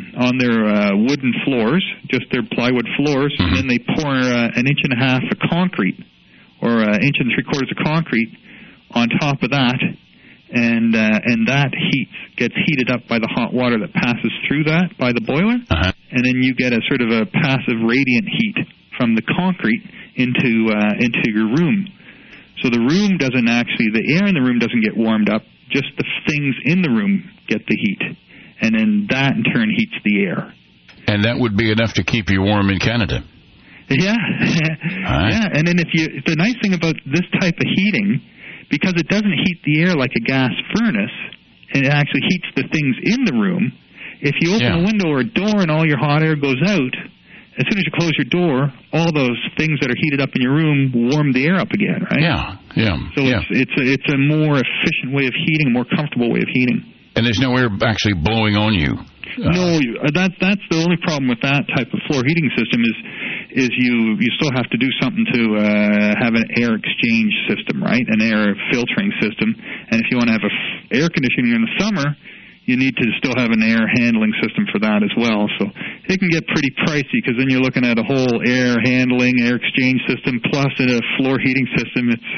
wooden floors, just their plywood floors, and then they pour an inch and a half of concrete or an inch and 3/4 of concrete on top of that, and that gets heated up by the hot water that passes through that by the boiler, and then you get a sort of a passive radiant heat from the concrete into your room. So the air in the room doesn't get warmed up. Just the things in the room get the heat, and then that in turn heats the air. And that would be enough to keep you warm in Canada. Yeah, yeah. And then the nice thing about this type of heating, because it doesn't heat the air like a gas furnace, and it actually heats the things in the room. If you open a window or a door and all your hot air goes out, as soon as you close your door, all those things that are heated up in your room warm the air up again, right? Yeah. So it's a more efficient way of heating, a more comfortable way of heating. And there's no air actually blowing on you. No, that's the only problem with that type of floor heating system is you still have to do something to have an air exchange system, right? An air filtering system. And if you want to have air conditioning in the summer, you need to still have an air handling system for that as well. So it can get pretty pricey because then you're looking at a whole air handling, air exchange system, plus a floor heating system. It's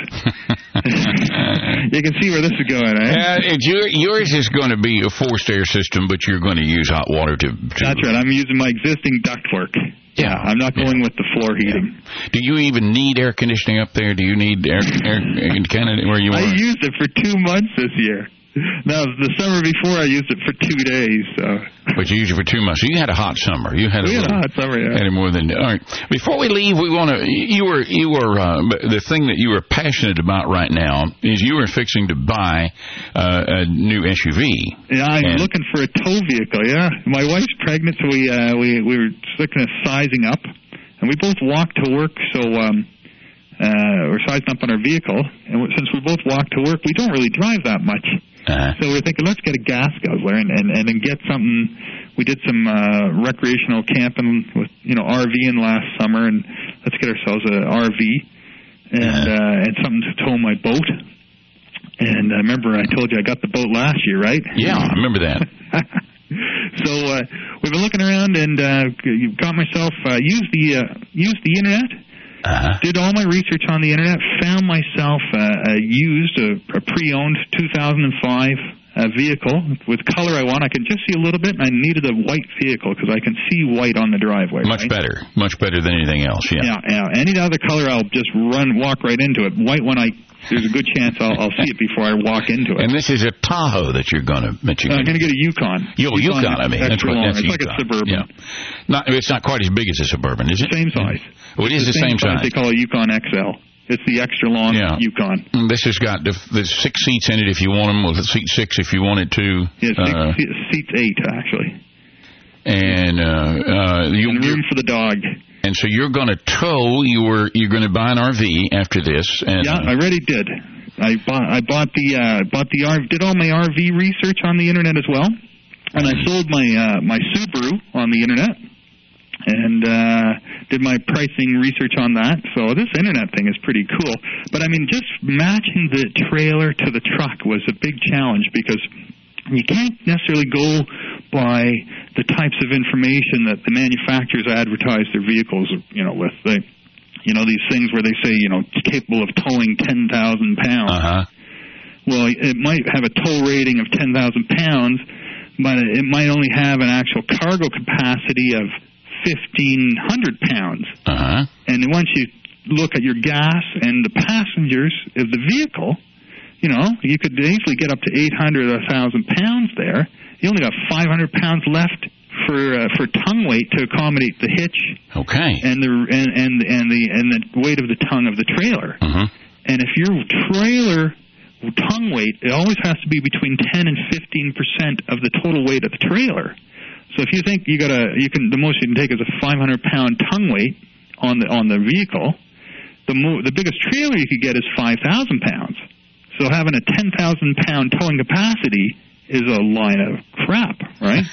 you can see where this is going, eh? Yours is going to be a forced air system, but you're going to use hot water to... That's right. I'm using my existing ductwork. Yeah, I'm not going with the floor heating. Yeah. Do you even need air conditioning up there? Do you need air in Canada where you are? I used it for 2 months this year. Now, the summer before, I used it for 2 days. But you used it for 2 months. So you had a hot summer. We had a hot summer, yeah. Had more than... All right. Before we leave, we want to... You were the thing that you were passionate about right now is you were fixing to buy a new SUV. Yeah, I'm looking for a tow vehicle, yeah. My wife's pregnant, so we were looking at sizing up. And we both walk to work, so... we're sizing up on our vehicle. And since we both walk to work, we don't really drive that much. So we're thinking, let's get a gas guzzler and get something. We did some recreational camping with RVing last summer, and let's get ourselves an RV and something to tow my boat. And I remember I told you I got the boat last year, right? Yeah, I remember that. So we've been looking around and got myself used the internet. Did all my research on the internet, found myself a pre-owned 2005 vehicle with color I want. I can just see a little bit, and I needed a white vehicle because I can see white on the driveway. Much better than anything else. Yeah. Any other color, I'll just walk right into it. White one, there's a good chance I'll see it before I walk into it. And this is a Tahoe that you're going to... I'm going to get a Yukon. Yukon, I mean. That's like a Suburban. Yeah. It's not quite as big as a Suburban, is it? Same size. Well, it is the same size. They call it Yukon XL. It's the extra long Yukon. This has got the 6 seats in it if you want them, or the seat 6 if you want it to. Yeah, seats 8, actually. And room for the dog. And so you're going to tow. You're going to buy an RV after this. And, I already did. I bought the RV. Did all my RV research on the internet as well, and I sold my Subaru on the internet, and did my pricing research on that. So this internet thing is pretty cool. But I mean, just matching the trailer to the truck was a big challenge because you can't necessarily go by the types of information that the manufacturers advertise their vehicles, with. These things where they say, capable of towing 10,000 pounds. Well, it might have a tow rating of 10,000 pounds, but it might only have an actual cargo capacity of 1,500 pounds. And once you look at your gas and the passengers of the vehicle, you could easily get up to 800 or 1,000 pounds there. You only got 500 pounds left for tongue weight to accommodate the hitch. Okay. And the weight of the tongue of the trailer. And if your trailer tongue weight, it always has to be between 10 and 15% of the total weight of the trailer. So if you think the most you can take is a 500-pound tongue weight on the vehicle, the biggest trailer you could get is 5,000 pounds. So having a 10,000-pound towing capacity is a line of crap, right?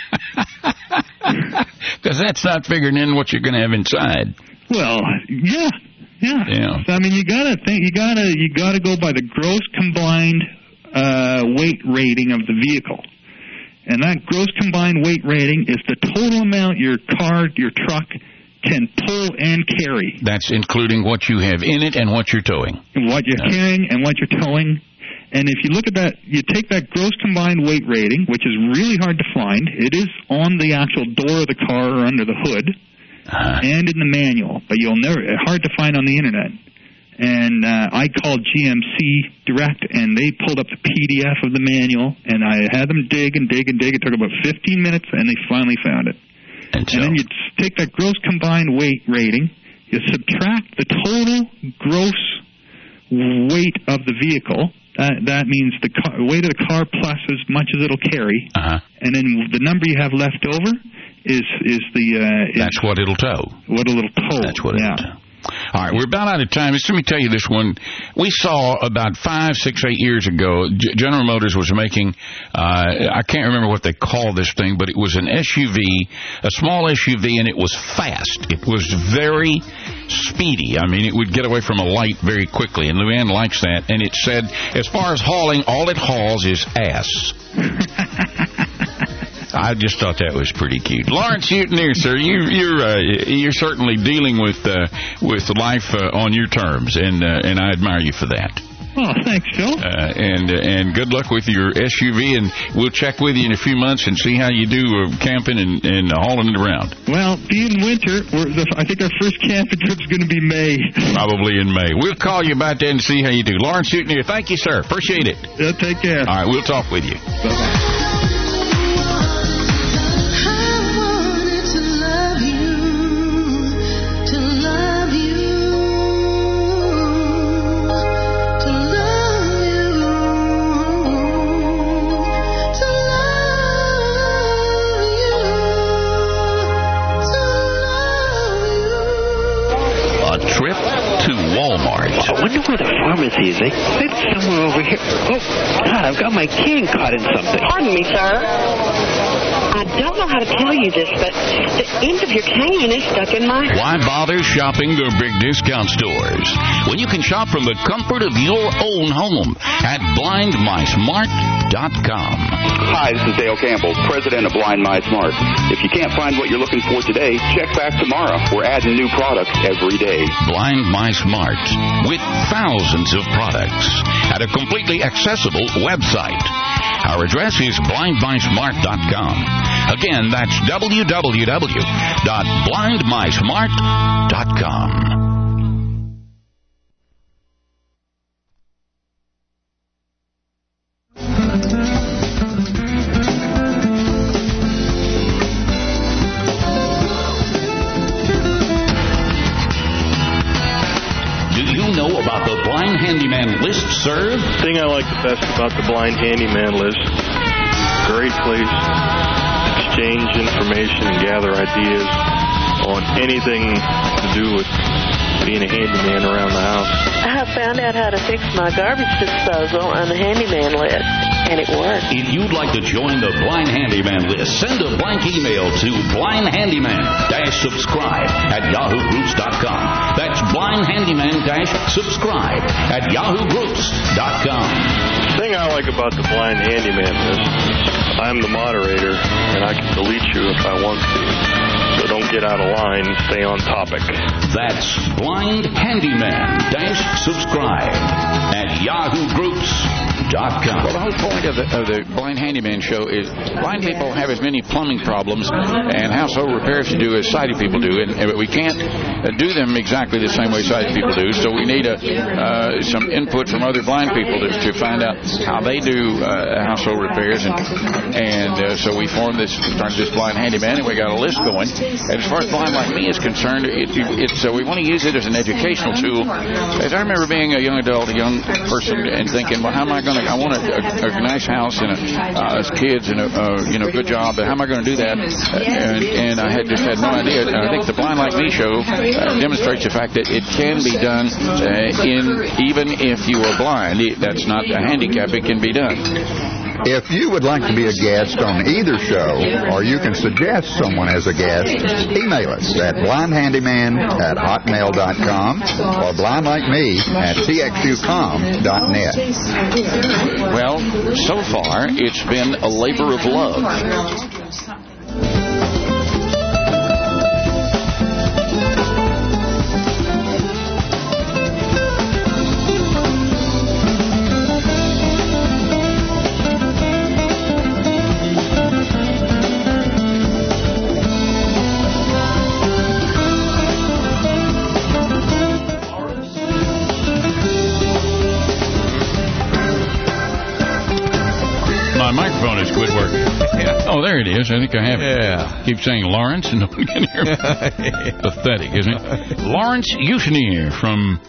Because that's not figuring in what you're going to have inside. Well, yeah. So, I mean, you gotta go by the gross combined weight rating of the vehicle, and that gross combined weight rating is the total amount your truck can pull and carry. That's including what you have in it and what you're towing. What you're carrying and what you're towing. And if you look at that, you take that gross combined weight rating, which is really hard to find. It is on the actual door of the car or under the hood, and in the manual, but hard to find on the internet. And I called GMC Direct, and they pulled up the PDF of the manual, and I had them dig and dig and dig. It took about 15 minutes, and they finally found it. And then you take that gross combined weight rating, you subtract the total gross weight of the vehicle. That means the weight of the car plus as much as it'll carry, and then the number you have left over is that's what it'll tow. What it'll tow. That's what it'll tow. All right, we're about out of time. Just let me tell you this one. We saw about 5, 6, 8 years ago, General Motors was making, I can't remember what they called this thing, but it was an SUV, a small SUV, and it was fast. It was very speedy. I mean, it would get away from a light very quickly, and Luann likes that. And it said, as far as hauling, all it hauls is ass. I just thought that was pretty cute. Lawrence Utineer, sir, you're certainly dealing with life on your terms, and I admire you for that. Oh, thanks, Phil. And good luck with your SUV, and we'll check with you in a few months and see how you do camping and hauling it around. Well, being winter, I think our first camping trip's going to be May. Probably in May. We'll call you about that and see how you do. Lawrence Utineer, thank you, sir. Appreciate it. Take care. All right, we'll talk with you. Bye-bye. I wonder where the pharmacy is. It's somewhere over here. Oh, God, I've got my can caught in something. Pardon me, sir. I don't know how to tell you this, but the end of your cane is stuck in my... Why bother shopping the big discount stores when you can shop from the comfort of your own home at BlindMySmart.com? Hi, this is Dale Campbell, president of Blind My Smart. If you can't find what you're looking for today, check back tomorrow. We're adding new products every day. Blind My Smart, with thousands of products at a completely accessible website. Our address is BlindMySmart.com. Again, that's www.blindmysmart.com. About the Blind Handyman list, sir? The thing I like the best about the Blind Handyman list, great place, exchange information and gather ideas on anything to do with being a handyman around the house. I found out how to fix my garbage disposal on the handyman list, and it worked. If you'd like to join the Blind Handyman list, send a blank email to blindhandyman-subscribe@yahoogroups.com. That's blindhandyman-subscribe@yahoogroups.com. The thing I like about the Blind Handyman list, I'm the moderator, and I can delete you if I want to. So don't get out of line, stay on topic. That's blindhandyman-subscribe@yahoogroups.com. Well, the whole point of the Blind Handyman show is blind people have as many plumbing problems and household repairs to do as sighted people do, and we can't do them exactly the same way sighted people do, so we need some input from other blind people to find out how they do household repairs, and so we started this Blind Handyman, and we got a list going. And as far as Blind Like Me is concerned, we want to use it as an educational tool. As I remember being a young adult, a young person, and thinking, well, how am I going to? I want a nice house and kids and a good job. But how am I going to do that? And I just had no idea. And I think the Blind Like Me show demonstrates the fact that it can be done even if you are blind. That's not a handicap. It can be done. If you would like to be a guest on either show, or you can suggest someone as a guest, email us at blindhandyman@hotmail.com or blindlikeme@txucom.net. Well, so far, it's been a labor of love. My microphone has quit working. Yeah. Oh, there it is. I think I have it. Yeah. Keep saying Lawrence and no one can hear me. Pathetic, isn't it? Lawrence Utineer from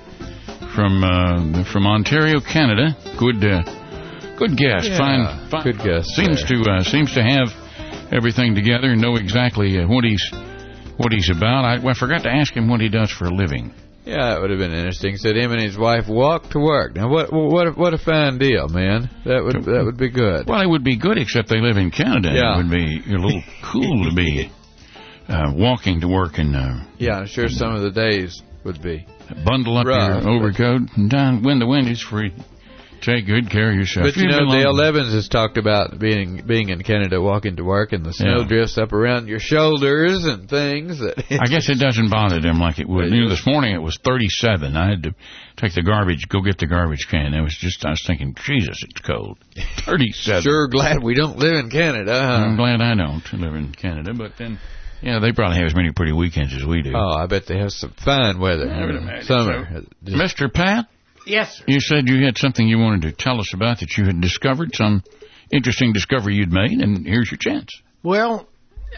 Ontario, Canada. Good guest. Yeah. Fine. Good guest. Seems to have everything together and know exactly what he's about. I forgot to ask him what he does for a living. Yeah, that would have been interesting. Said him and his wife walk to work. Now, what a fine deal, man. That would be good. Well, it would be good, except they live in Canada. Yeah. It would be a little cool to be walking to work and. Yeah, I'm sure some of the days would be. Bundle up your overcoat and down when the wind is free. Take good care of yourself. But Dale Evans has talked about being in Canada, walking to work, and the snow drifts up around your shoulders and things. I guess it doesn't bother them like it would. This morning it was 37. I had to take the garbage, go get the garbage can. I was thinking, Jesus, it's cold. 37. Sure glad we don't live in Canada. Huh? I'm glad I don't live in Canada, but then... Yeah, they probably have as many pretty weekends as we do. Oh, I bet they have some fine weather. I would imagine. Summer. So, Mr. Pat? Yes, sir. You said you had something you wanted to tell us about that you had discovered, some interesting discovery you'd made, and here's your chance. Well,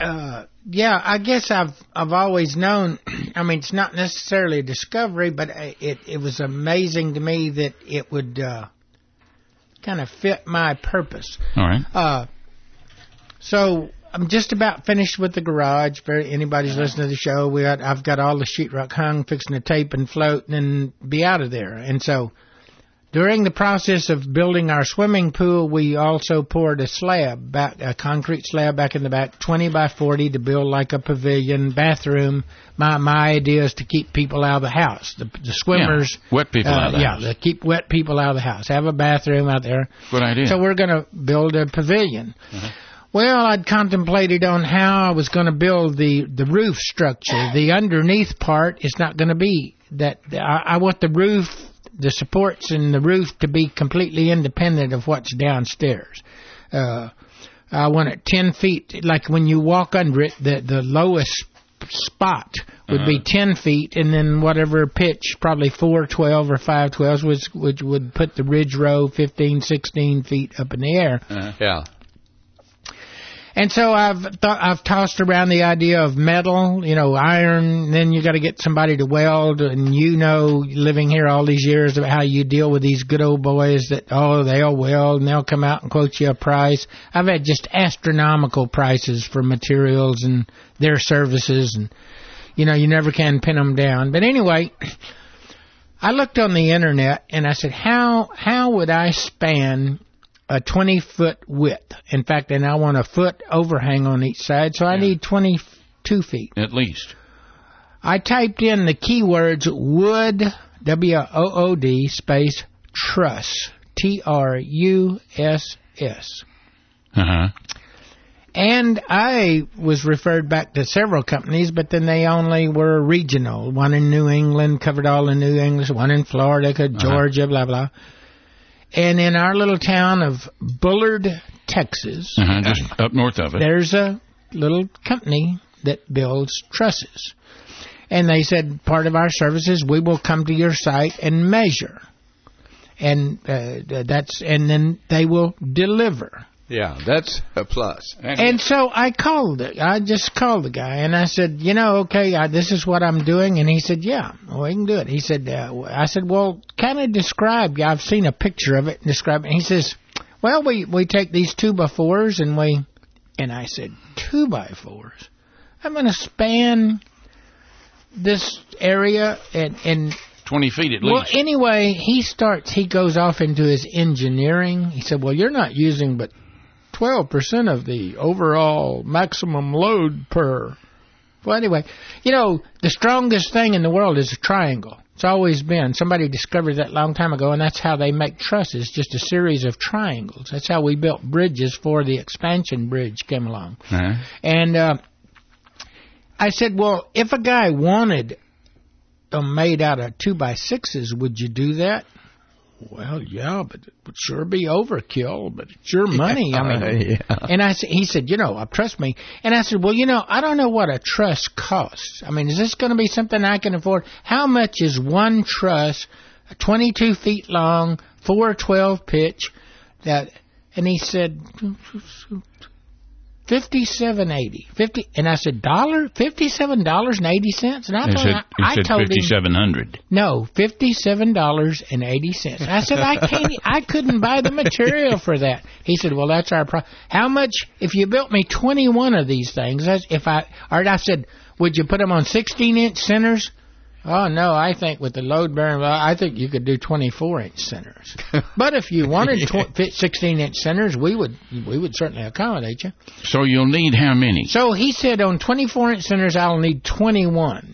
I guess I've always known, I mean, it's not necessarily a discovery, but it was amazing to me that it would kind of fit my purpose. All right. So... I'm just about finished with the garage. For anybody's listening to the show, I've got all the sheetrock hung, fixing to tape and float, and be out of there. And so, during the process of building our swimming pool, we also poured a concrete slab back in the back, 20 by 40, to build like a pavilion bathroom. My idea is to keep people out of the house. The swimmers, wet people out of the house. Yeah, keep wet people out of the house. Have a bathroom out there. Good idea. So we're going to build a pavilion. Uh-huh. Well, I'd contemplated on how I was going to build the roof structure. The underneath part is not going to be that. I want the roof, the supports in the roof to be completely independent of what's downstairs. I want it 10 feet, like when you walk under it, the lowest spot would be 10 feet, and then whatever pitch, probably 412 or 512s, which would put the ridge row 15, 16 feet up in the air. Yeah. And so I've tossed around the idea of metal, iron. Then you got to get somebody to weld, and living here all these years, about how you deal with these good old boys that they'll weld and they'll come out and quote you a price. I've had just astronomical prices for materials and their services, and you never can pin them down. But anyway, I looked on the internet and I said, how would I span a 20-foot width? In fact, and I want a foot overhang on each side, so I need 22 feet. At least. I typed in the keywords wood, W-O-O-D, space truss, T-R-U-S-S. Uh-huh. And I was referred back to several companies, but then they only were regional. One in New England, covered all the New England, one in Florida, Georgia, blah, blah. And in our little town of Bullard, Texas, just up north of it, there's a little company that builds trusses. And they said, part of our services, we will come to your site and measure. And and then they will deliver. Yeah, that's a plus. And so I just called the guy, and I said, this is what I'm doing. And he said, yeah, we can do it. He said, I said, well, kind of describe. I've seen a picture of it and describe it. And he says, well, we take these 2x4s and I said, 2x4s? I'm going to span this area and 20 feet at least. Well, anyway, he goes off into his engineering. He said, well, you're not using but 12% of the overall maximum load per. Well, anyway, the strongest thing in the world is a triangle. It's always been. Somebody discovered that a long time ago, and that's how they make trusses, just a series of triangles. That's how we built bridges before the expansion bridge came along. Uh-huh. And I said, well, if a guy wanted them made out of 2x6s, would you do that? Well, yeah, but it would sure be overkill, but it's your money. And he said, trust me. And I said, well, I don't know what a truss costs. I mean, is this going to be something I can afford? How much is one truss, 22 feet long, 412 pitch? And he said, $57.80. And I said, $57.80? And I told him $5,700. No, $57.80. I said, I couldn't buy the material for that. He said, well, that's our problem. How much if you built me 21 of these things? I said, would you put them on 16-inch centers? Oh, no, I think with the load bearing, I think you could do 24-inch centers. But if you wanted 16-inch centers, we would certainly accommodate you. So you'll need how many? So he said on 24-inch centers, I'll need 21.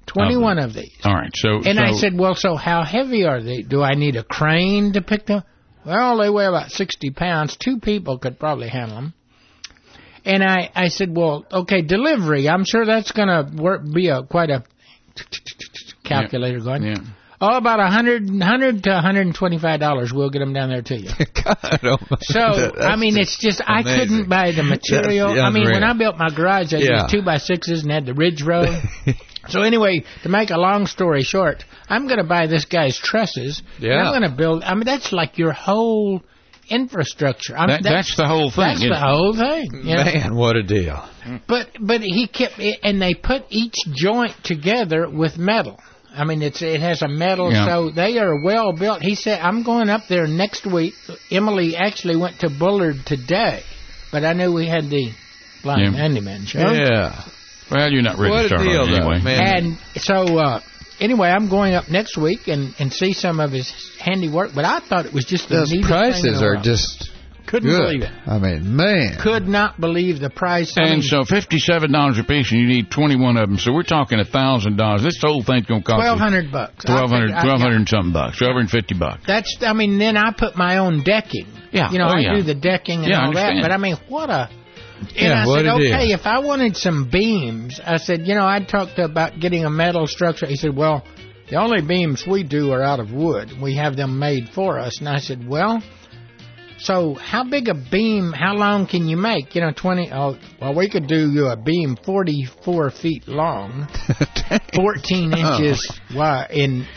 21 of these. All right. I said, well, so how heavy are they? Do I need a crane to pick them? Well, they weigh about 60 pounds. 2 people could probably handle them. And I said, well, okay, delivery. I'm sure that's going to be quite a calculator going. Yeah. Oh, about $100 to $125. We'll get them down there to you. God, so, I mean, it's just, amazing. I couldn't buy the material. I mean, when I built my garage, I used 2x6s and had the ridge road. So anyway, to make a long story short, I'm going to buy this guy's trusses. Yeah. And I'm going to build, I mean, that's like your whole infrastructure. That's the whole thing. That's the whole thing. You know? Man, what a deal. But he kept, and they put each joint together with metal. I mean, it has a metal, so they are well built. He said, I'm going up there next week. Emily actually went to Bullard today, but I knew we had the Blind Handyman show. Yeah. Well, you're not ready to start on it anyway. Man. And so, anyway, I'm going up next week and see some of his handiwork, but I thought it was just the neatest prices thing in the are world. just couldn't good. believe it. I mean, man. Could not believe the price. And so $57 a piece, and you need 21 of them. So we're talking $1,000. This whole thing's going to cost $1,200. $1,200 and something bucks. $1,250. That's. I mean, then I put my own decking. Yeah. You know, I do the decking and all that. But I mean, what a. And I said, okay, if I wanted some beams, I said, you know, I talked about getting a metal structure. He said, well, the only beams we do are out of wood. We have them made for us. And I said, well, so how big a beam, how long can you make? You know, 20, well, we could do you a beam 44 feet long, 14 inches wide,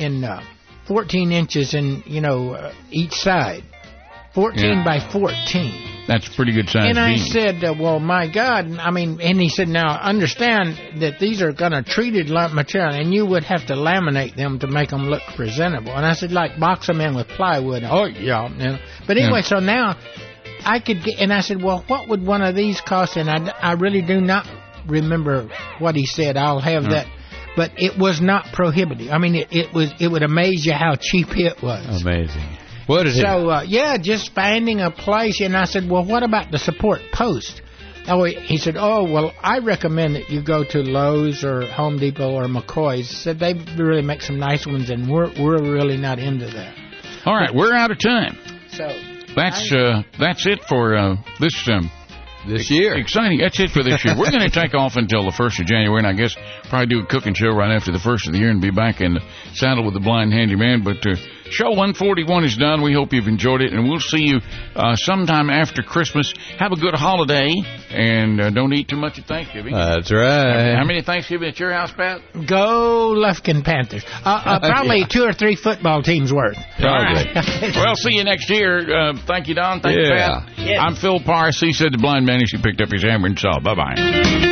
14 inches in, you know, each side, 14 by 14. That's a pretty good size beam. And I said, well, my God. I mean, and he said, now, understand that these are going to treated material, and you would have to laminate them to make them look presentable. And I said, like, box them in with plywood. Oh, yeah. You know. But anyway, so now I could get, and I said, well, what would one of these cost? And I really do not remember what he said. I'll have that. But it was not prohibitive. I mean, it would amaze you how cheap it was. Amazing. What is it? Just finding a place. And I said, well, what about the support post? Oh, he said, well, I recommend that you go to Lowe's or Home Depot or McCoy's. Said they really make some nice ones, and we're really not into that. All right, we're out of time. So that's it for this year. Exciting. That's it for this year. We're going to take off until the 1st of January, and I guess probably do a cooking show right after the 1st of the year and be back in the saddle with the Blind Handyman. But show 141 is done. We hope you've enjoyed it, and we'll see you sometime after Christmas. Have a good holiday, and don't eat too much at Thanksgiving. That's right. How many Thanksgiving at your house, Pat? Go Lufkin Panthers. Probably 2 or 3 football teams worth. Probably. Well, see you next year. Thank you, Don. Thank you, Pat. Yeah. I'm Phil Parr. He said the blind man. He picked up his hammer and saw. Bye-bye.